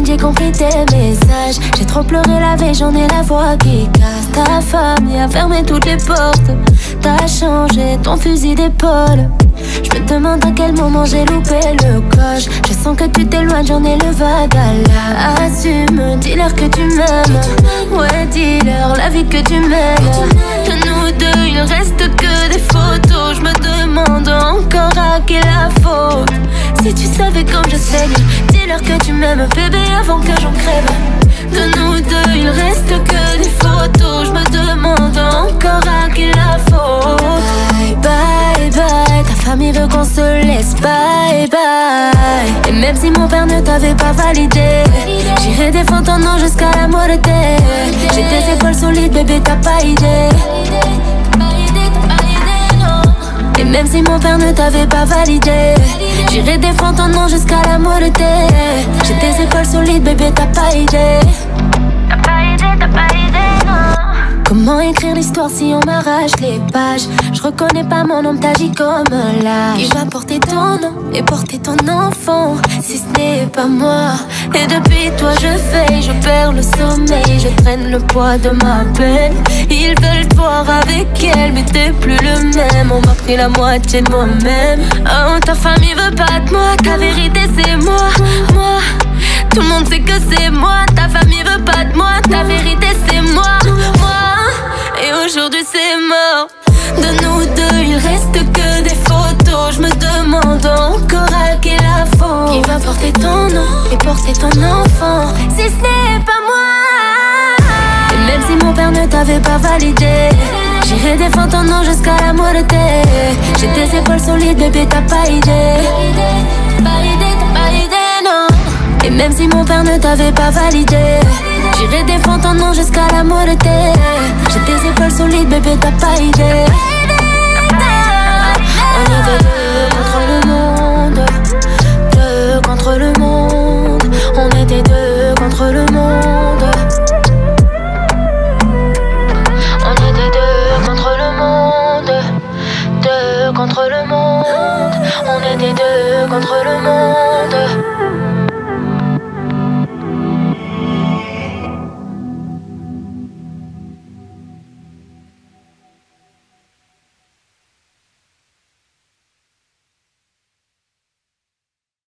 j'ai compris tes messages. J'ai trop pleuré la veille, j'en ai la voix qui casse. Ta famille a fermé toutes les portes. T'as changé ton fusil d'épaule. Je me demande à quel moment j'ai loupé le coche. Je sens que tu t'éloignes, j'en ai le vague à la. Assume, dis-leur que tu m'aimes. Ouais, dis-leur la vie que tu mènes. De nous deux, il reste que des photos. Je me demande encore à qui la faute. Si tu savais comme je saigne, dis-leur que tu m'aimes, bébé, avant que j'en crève. De nous deux, il reste que des photos. Je me demande encore à qui la faute. Bye, bye, bye. Ta famille veut qu'on se laisse, bye, bye. Et même si mon père ne t'avait pas validé, j'irai défendre ton nom jusqu'à la morte. J'ai des épaules solides, bébé, t'as pas idée. Et même si mon père ne t'avait pas validé, j'irai défendre ton nom jusqu'à la morte. J'ai des épaules solides, bébé, t'as pas idée. T'as pas idée, non. Comment écrire l'histoire si on m'arrache les pages? Je reconnais pas mon nom, t'agis comme l'âge. Il va porter ton nom et porter ton enfant, si ce n'est pas moi. Et depuis toi je veille, je perds le sommeil, je traîne le poids de ma peine. Ils veulent te voir avec elle, mais t'es plus le même. On m'a pris la moitié de moi-même. Oh, ta famille veut pas de moi, ta vérité c'est moi, moi. Tout le monde sait que c'est moi, ta famille veut pas de moi, ta vérité c'est moi, moi. Et aujourd'hui c'est mort. De nous deux il reste que des photos. Je me demande encore à qui la faute. Qui va porter ton nom et porter ton enfant, si ce n'est pas moi. Et même si mon père ne t'avait pas validé, j'irai défendre ton nom jusqu'à la morte. J'ai des épaules solides, bébé, t'as pas idée. Pas idée, non. Et même si mon père ne t'avait pas validé, j'irai défendre ton nom jusqu'à la morte. J'ai des épaules solides, bébé, t'as pas idée. On était deux contre le monde, deux contre le monde. On était deux contre le monde. On était deux contre le monde, deux contre le monde. On était deux contre le monde.